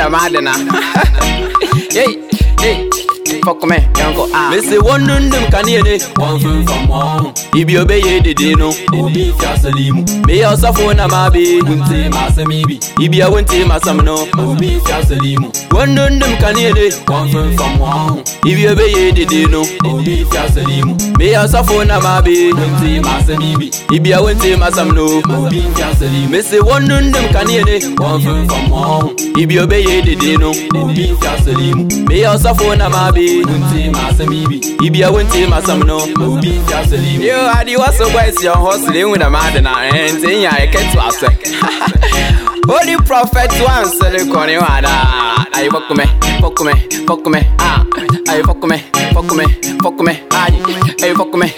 the madana. Hey. Fuck me, Yanko. Me say one them can hear it. One from one. If you obey the dino, Obi Fiasalimu. Me also phone a mabi. Wunte Masamibi. If you won't take Masamno, Obi Fiasalimu. One them can hear it. One from one. If you obey the dino, Obi Fiasalimu. Me also phone a mabi. Wunte Masamibi. If you won't take Masamno, Obi Fiasalimu. Me say one them can hear it. One from one. If you obey the dino, Obi Fiasalimu. Me also phone a mabi. Wunti Masamibi. Ibia wunti Masamno. Obi Fiasalimu. Yo, Adi was so wise your hustling with a madana and saying I can't to us. Holy prophet once said the corner. I fuck me. I fuck me. I fuck me.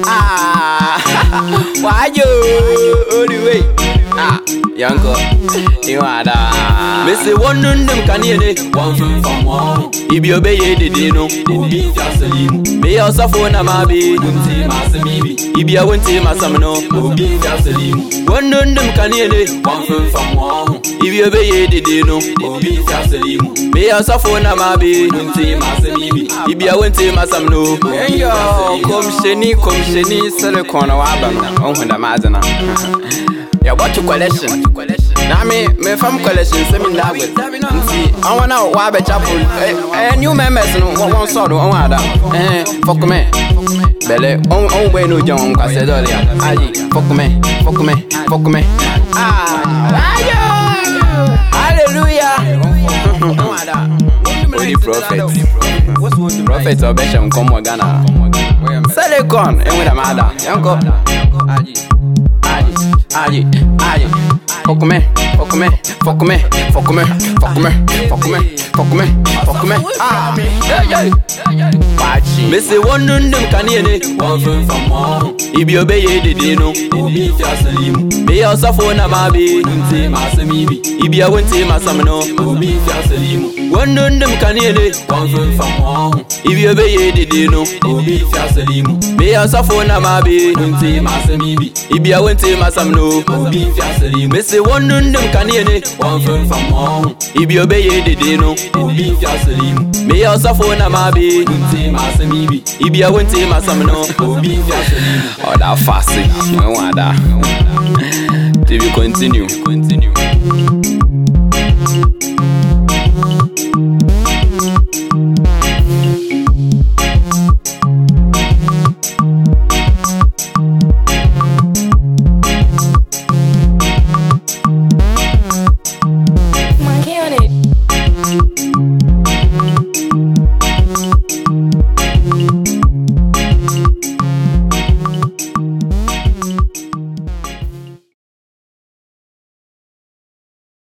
Why you only way? Yanko, you are da. Missy one them can hear it. One from one. If you obey the dino, Obi Fiasalimu. Me also phone a mabi. Wunti Masamibi. If you won't take Masamno, Obi Fiasalimu. One them can hear it. One from one. If you obey the dino, Obi Fiasalimu. Me also phone a mabi. Wunti Masamibi. If you won't take Masamno. Hey yo, come sheni, silicon or abana. On the madana. Yeah, what you collection? Now me from collection, send me that with. See, I wanna wabe chapel. New members, one sort of one other. Fuck me. Belle, on way no young, I said earlier. Aye, fuck me. Hallelujah. Holy prophet. Prophet of Besham, come on, Ghana. Silicon, and with a mother. Yanko. Aye. Fuck me. Me say one them can hear it. One from one. If you obey the dino, Obi Fiasalimu. Me also phone a mabi. Wunte Masamibi. If you won't take Masamno, Obi Fiasalimu. One them can hear it. One from one. If you obey the dino, Obi Fiasalimu. Me also phone a mabi. Wunte Masamibi. If you won't take Masamno, Obi Fiasalimu. Me say one them can hear it. One from one. If you obey the dino, Obi Fiasalimu. Me also phone a mabi. Wunte Masamibi. If you won't take Masamno, Obi Fiasalimu. Oh, that fast. I want that. To be continue.